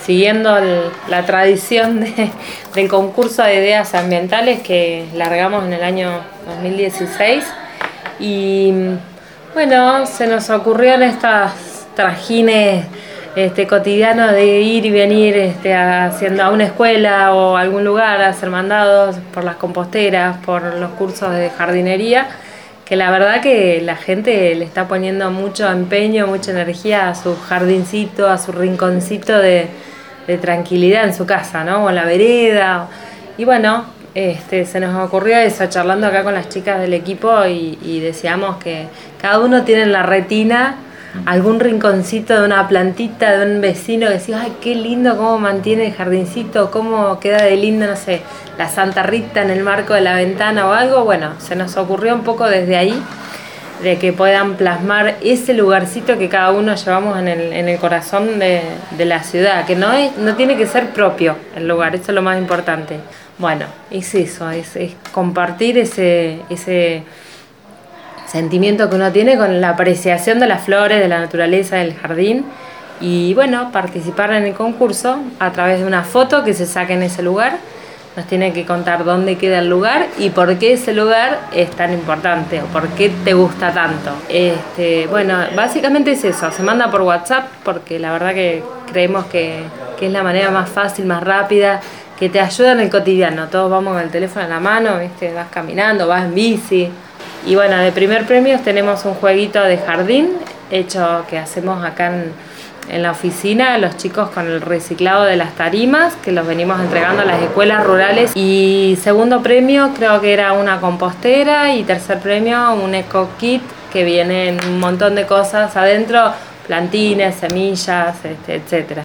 siguiendo la tradición del concurso de ideas ambientales que largamos en el año 2016. Y bueno, se nos ocurrió en estos trajines cotidianos de ir y venir haciendo a una escuela o a algún lugar, a hacer mandados por las composteras, por los cursos de jardinería, que la verdad que la gente le está poniendo mucho empeño, mucha energía a su jardincito, a su rinconcito de tranquilidad en su casa, ¿no? O en la vereda. Y bueno, se nos ocurrió eso, charlando acá con las chicas del equipo y decíamos que cada uno tiene en la retina algún rinconcito de una plantita de un vecino que decía, ay, qué lindo cómo mantiene el jardincito, cómo queda de lindo, no sé, la Santa Rita en el marco de la ventana o algo. Bueno, se nos ocurrió un poco desde ahí de que puedan plasmar ese lugarcito que cada uno llevamos en el corazón de la ciudad, que no tiene que ser propio el lugar, eso es lo más importante. Bueno, es eso, es compartir ese sentimiento que uno tiene con la apreciación de las flores, de la naturaleza, del jardín, y bueno, participar en el concurso a través de una foto que se saque en ese lugar. Nos tiene que contar dónde queda el lugar y por qué ese lugar es tan importante o por qué te gusta tanto. Bueno, básicamente es eso, se manda por WhatsApp porque la verdad que creemos que es la manera más fácil, más rápida, que te ayuda en el cotidiano. Todos vamos con el teléfono en la mano, vas caminando, vas en bici. Y bueno, de primer premio tenemos un jueguito de jardín hecho que hacemos acá en la oficina, los chicos con el reciclado de las tarimas, que los venimos entregando a las escuelas rurales. Y segundo premio creo que era una compostera y tercer premio un eco kit que viene un montón de cosas adentro, plantines, semillas, etcétera.